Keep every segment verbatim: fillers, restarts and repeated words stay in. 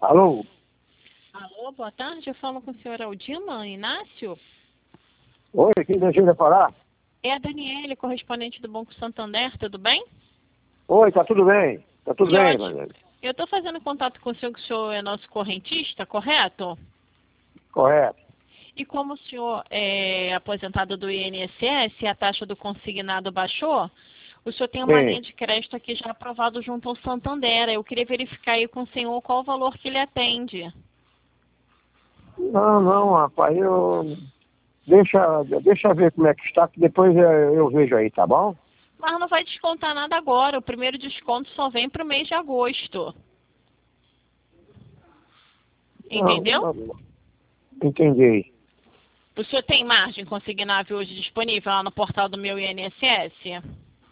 Alô? Alô, boa tarde. Eu falo com o senhor Aldima Inácio. Oi, quem deseja falar? É a Daniele, correspondente do Banco Santander, tudo bem? Oi, tá tudo bem? Tá tudo Que bem, ótimo. Daniele? Eu estou fazendo contato com o senhor, que o senhor é nosso correntista, correto? Correto. E como o senhor é aposentado do I N S S e a taxa do consignado baixou, o senhor tem uma Sim. linha de crédito aqui já aprovado junto ao Santander. Eu queria verificar aí com o senhor qual o valor que ele atende. Não, não, rapaz, eu... Deixa, deixa eu ver como é que está, que depois eu, eu vejo aí, tá bom? Mas não vai descontar nada agora. O primeiro desconto só vem para o mês de agosto. Entendeu? Não, não, entendi. O senhor tem margem consignável hoje disponível lá no portal do meu I N S S?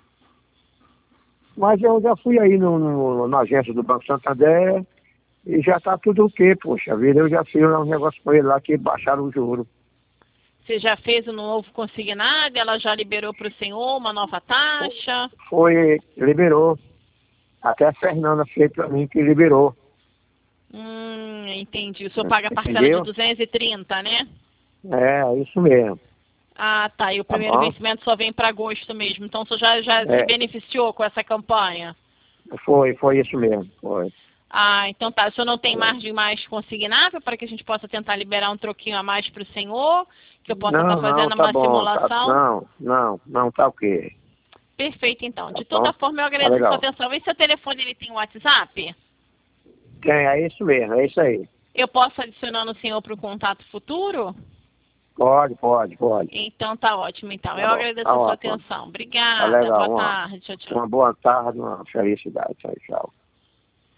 Mas eu já fui aí no, no- na agência do Banco Santander e já tá tudo ok, poxa vida. Eu já fiz um negócio com ele lá que baixaram o juro. Você já fez um novo consignado? Ela já liberou para o senhor uma nova taxa? Foi, liberou. Até a Fernanda fez pra mim que liberou. Hum, entendi. O senhor paga a parcela de Entendeu? duzentos e trinta, né? É, isso mesmo. Ah, tá. E o Tá primeiro bom? vencimento só vem para agosto mesmo. Então o senhor já, já se É, beneficiou com essa campanha? foi, foi isso mesmo. Foi. Ah, então tá. O senhor não tem foi. margem mais consignável para que a gente possa tentar liberar um troquinho a mais para o senhor? Que eu possa estar Não, não, fazendo tá uma bom. Tá, simulação? não, não, não, tá ok. Perfeito, então. Tá De bom? toda forma, eu Tá agradeço a sua legal. atenção. E seu telefone, ele tem WhatsApp? Tem, é isso mesmo, é isso aí. Eu posso adicionar o senhor para o contato futuro? Pode, pode, pode. Então tá ótimo, então. Tá Eu bom. agradeço Tá a sua ótimo. atenção. Tá Obrigada. legal. Boa Uma, tarde. Tchau, tchau. uma boa tarde, uma felicidade. Tchau, tchau.